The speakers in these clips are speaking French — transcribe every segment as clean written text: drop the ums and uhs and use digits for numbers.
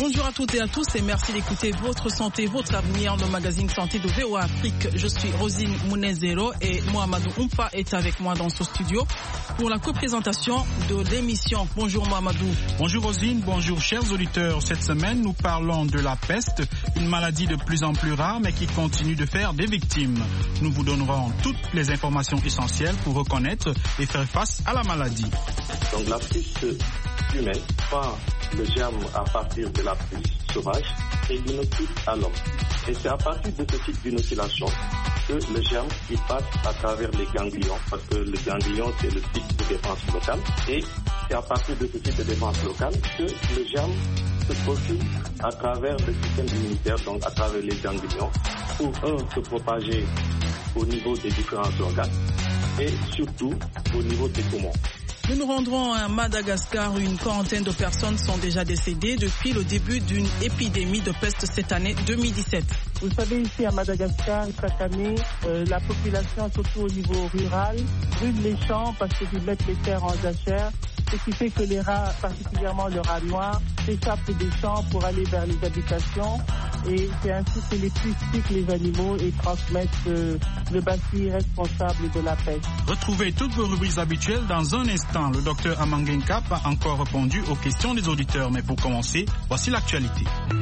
Bonjour à toutes et à tous et merci d'écouter Votre Santé, Votre Avenir, le magazine Santé de VOA Afrique. Je suis Rosine Mounezero et Mohamedou Oumfa est avec moi dans ce studio pour la coprésentation de l'émission. Bonjour Mohamedou. Bonjour Rosine, bonjour chers auditeurs. Cette semaine, nous parlons de la peste, une maladie de plus en plus rare mais qui continue de faire des victimes. Nous vous donnerons toutes les informations essentielles pour reconnaître et faire face à la maladie. Donc la peste humaine, pas le germe à partir de la puce sauvage et l'inocule à l'homme. Et c'est à partir de ce type d'inoculation que le germe il passe à travers les ganglions, parce que le ganglion c'est le type de défense locale, et c'est à partir de ce type de défense locale que le germe se profile à travers le système immunitaire, donc à travers les ganglions, pour se propager au niveau des différents organes et surtout au niveau des poumons. Nous nous rendrons à Madagascar où une quarantaine de personnes sont déjà décédées depuis le début d'une épidémie de peste cette année 2017. Vous savez, ici à Madagascar, chaque année, la population, surtout au niveau rural, brûle les champs parce qu'ils mettent les terres en jachère, ce qui fait que les rats, particulièrement le rat noir, s'échappent des champs pour aller vers les habitations. Et c'est ainsi que les puces piquent les animaux et transmettent le bacille responsable de la peste. Retrouvez toutes vos rubriques habituelles dans un instant. Le docteur Amangenka a encore répondu aux questions des auditeurs. Mais pour commencer, voici l'actualité.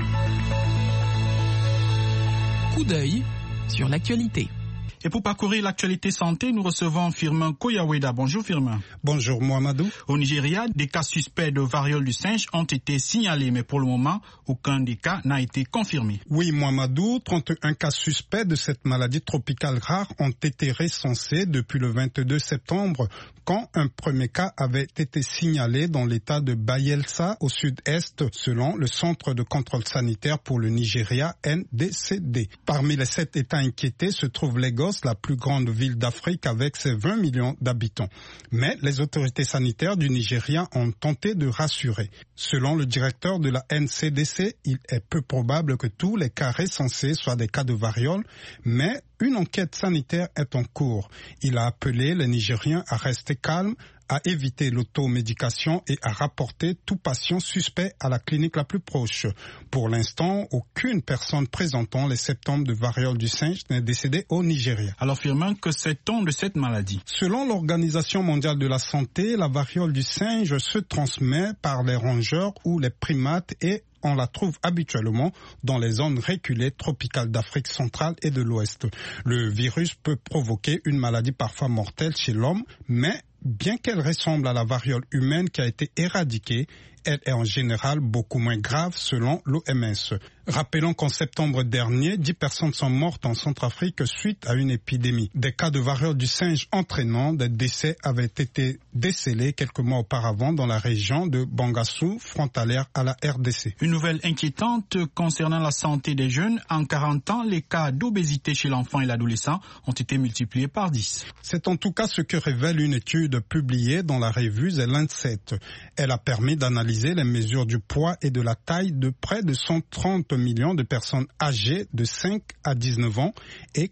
Coup d'œil sur l'actualité. Et pour parcourir l'actualité santé, nous recevons Firmin Koyaweda. Bonjour Firmin. Bonjour Mohamedou. Au Nigeria, des cas suspects de variole du singe ont été signalés, mais pour le moment, aucun des cas n'a été confirmé. Oui Mohamedou, 31 cas suspects de cette maladie tropicale rare ont été recensés depuis le 22 septembre, quand un premier cas avait été signalé dans l'état de Bayelsa au sud-est, selon le Centre de contrôle sanitaire pour le Nigeria, NDCD. Parmi les 7 États inquiétés se trouve Lagos, la plus grande ville d'Afrique avec ses 20 millions d'habitants. Mais les autorités sanitaires du Nigeria ont tenté de rassurer. Selon le directeur de la NCDC, il est peu probable que tous les cas recensés soient des cas de variole, mais une enquête sanitaire est en cours. Il a appelé les Nigériens à rester calmes, à éviter l'automédication et à rapporter tout patient suspect à la clinique la plus proche. Pour l'instant, aucune personne présentant les symptômes de variole du singe n'est décédée au Nigeria. Alors Firmin, que sait-on de cette maladie? Selon l'Organisation mondiale de la santé, la variole du singe se transmet par les rongeurs ou les primates et on la trouve habituellement dans les zones reculées tropicales d'Afrique centrale et de l'Ouest. Le virus peut provoquer une maladie parfois mortelle chez l'homme, mais bien qu'elle ressemble à la variole humaine qui a été éradiquée, elle est en général beaucoup moins grave selon l'OMS. Rappelons qu'en septembre dernier, 10 personnes sont mortes en Centrafrique suite à une épidémie. Des cas de variole du singe entraînant des décès avaient été décelés quelques mois auparavant dans la région de Bangassou, frontalière à la RDC. Une nouvelle inquiétante concernant la santé des jeunes. En 40 ans, les cas d'obésité chez l'enfant et l'adolescent ont été multipliés par 10. C'est en tout cas ce que révèle une étude publiée dans la revue The Lancet. Elle a permis d'analyser les mesures du poids et de la taille de près de 130 millions de personnes âgées de 5 à 19 ans et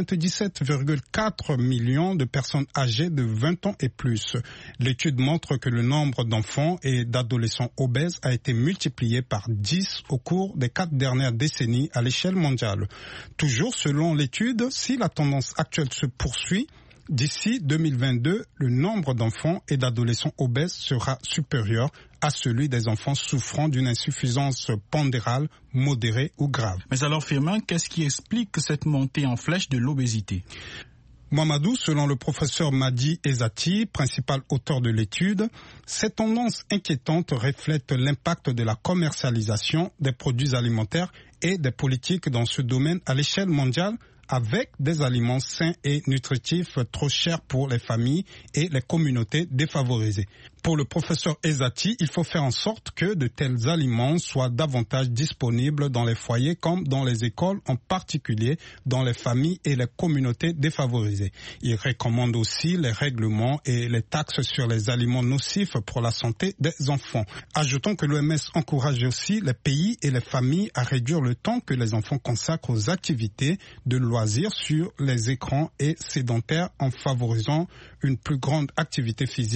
97,4 millions de personnes âgées de 20 ans et plus. L'étude montre que le nombre d'enfants et d'adolescents obèses a été multiplié par 10 au cours des 4 dernières décennies à l'échelle mondiale. Toujours selon l'étude, si la tendance actuelle se poursuit, d'ici 2022, le nombre d'enfants et d'adolescents obèses sera supérieur à celui des enfants souffrant d'une insuffisance pondérale, modérée ou grave. Mais alors Firmin, qu'est-ce qui explique cette montée en flèche de l'obésité? Mohamedou, selon le professeur Madi Ezati, principal auteur de l'étude, cette tendance inquiétante reflète l'impact de la commercialisation des produits alimentaires et des politiques dans ce domaine à l'échelle mondiale, avec des aliments sains et nutritifs trop chers pour les familles et les communautés défavorisées. Pour le professeur Ezati, il faut faire en sorte que de tels aliments soient davantage disponibles dans les foyers comme dans les écoles, en particulier dans les familles et les communautés défavorisées. Il recommande aussi les règlements et les taxes sur les aliments nocifs pour la santé des enfants. Ajoutons que l'OMS encourage aussi les pays et les familles à réduire le temps que les enfants consacrent aux activités de loisirs sur les écrans et sédentaires en favorisant une plus grande activité physique